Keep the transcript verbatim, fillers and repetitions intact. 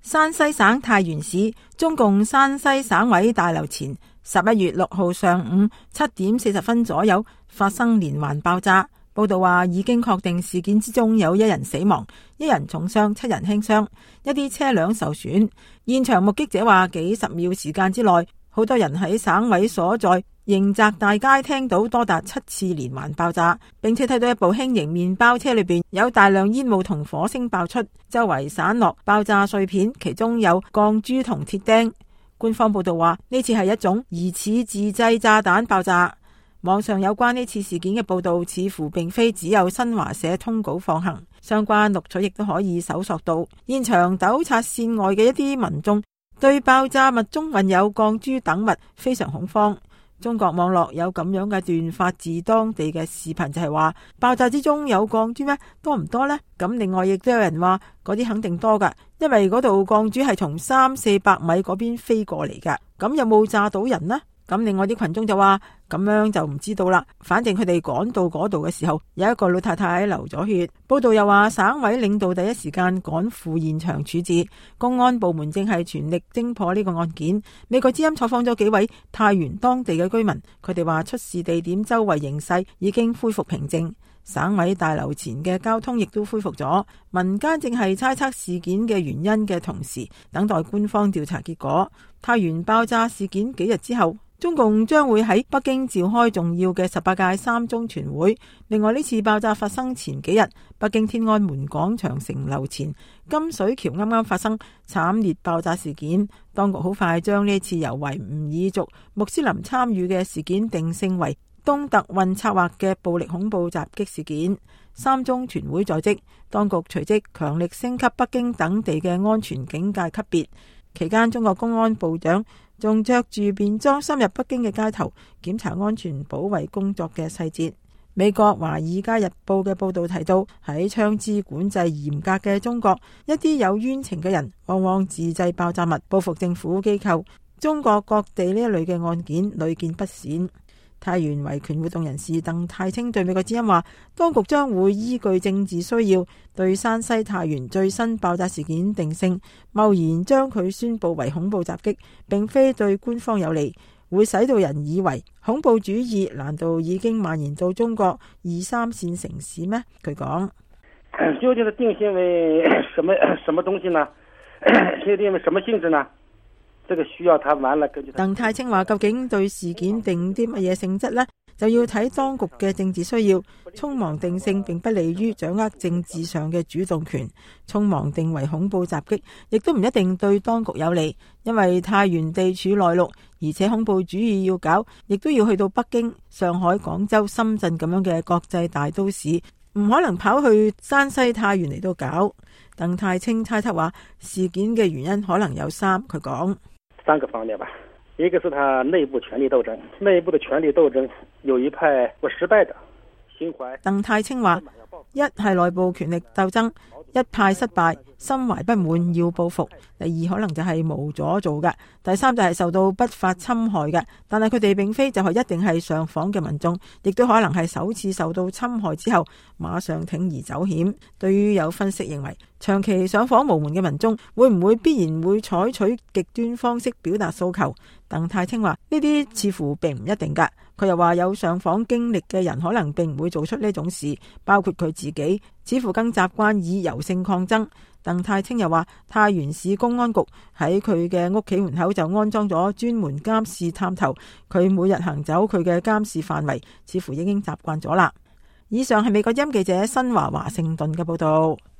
山西省太原市中共山西省委大樓前十一月六號上午七點四十分左右發生連環爆炸。報道話已經確定事件之中有一人死亡，一人重傷，七人輕傷，一啲車輛受損。現場目擊者話幾十秒時間之內，好多人喺省委所在迎澤大街聽到多達七次連環爆炸，並且睇到一部輕型麵包車裏邊有大量煙霧同火星爆出，周圍散落爆炸碎片，其中有鋼珠同鐵釘。官方報道話呢次係一種疑似自製炸彈爆炸。網上有關呢次事件嘅報道似乎並非只有新華社通稿放行，相關錄取亦都可以搜索到。現場糾察線外嘅一啲民眾對爆炸物中混有鋼珠等物非常恐慌。中國網絡有咁樣嘅段發自當地嘅視頻，就係話爆炸之中有鋼珠咩？多唔多呢？咁另外亦都有人話嗰啲肯定多噶，因為嗰度鋼珠係從三四百米嗰邊飛過嚟噶。咁有冇炸到人呢？咁另外啲群眾就話咁樣就唔知道啦。反正佢哋趕到嗰度嘅時候，有一個老太太流咗血。報道又話省委領導第一時間趕赴現場處置，公安部門正係全力偵破呢個案件。美國之音採訪咗幾位太原當地嘅居民，佢哋話出事地點周圍形勢已經恢復平靜，省委大樓前嘅交通亦都恢復咗。民間正係猜測事件嘅原因嘅同時，等待官方調查結果。太原爆炸事件幾日之後，中共將會喺北京召開重要嘅十八屆三中全會。另外呢次爆炸發生前幾日，北京天安門廣場城樓前金水橋啱啱發生慘烈爆炸事件。當局好快將呢次由維吾爾族穆斯林參與嘅事件定性為東特運策劃嘅暴力恐怖襲擊事件。三中全會在即，當局隨即強力升級北京等地嘅安全警戒級別。期間，中國公安部長仲着住便裝深入北京嘅街頭，檢查安全保衛工作嘅細節。美國《華爾街日報》嘅報道提到，喺槍支管制嚴格嘅中國，一啲有冤情嘅人往往自製爆炸物報復政府機構。中國各地呢一類嘅案件屢見不鮮。太原維權活動人士鄧太清對美國之音話，當局將會依據政治需要對山西太原最新爆炸事件定性，貿然將佢宣布為恐怖襲擊，並非對官方有利，會使到人以為恐怖主義難道已經蔓延到中國二三線城市咩？佢講， 究竟定性為什麼什麼東西呢？定性為什麼性質呢？這個需要他完了根據。 鄧太清話，究竟對事件定啲乜嘢性質呢？就要睇當局嘅政治需要。匆忙定性並不利於掌握政治上嘅主動權。匆忙定為恐怖襲擊，亦都唔一定對當局有利，因為太原地處內陸，而且恐怖主義要搞，亦都要去到北京、上海、廣州、深圳咁樣嘅國際大都市，唔可能跑去山西太原嚟到搞。鄧太清猜測話，事件嘅原因可能有三，佢講。 三個方面吧，一個是他內部權力鬥爭，內部的權力鬥爭有一派不失敗的心懷。 鄧太清話，一係內部權力鬥爭，一派失敗，心懷不滿要報復。第二可能就係無咗做嘅，第三就係受到不法侵害嘅。但係佢哋並非就係一定係上訪嘅民眾，亦都可能係首次受到侵害之後馬上鋌而走險。對於有分析認為，長期上訪無門嘅民眾會唔會必然會採取極端方式表達訴求？鄧太清話呢啲似乎並唔一定㗎。佢又話有上訪經歷嘅人可能並唔會做出呢種事，包括佢自己，似乎更習慣以柔性抗爭。鄧太清又話，太原市公安局喺佢嘅屋企門口就安裝咗專門監視探頭，佢每日行走佢嘅監視範圍，似乎已經習慣咗啦。以上係美國音記者新華華盛頓嘅報道。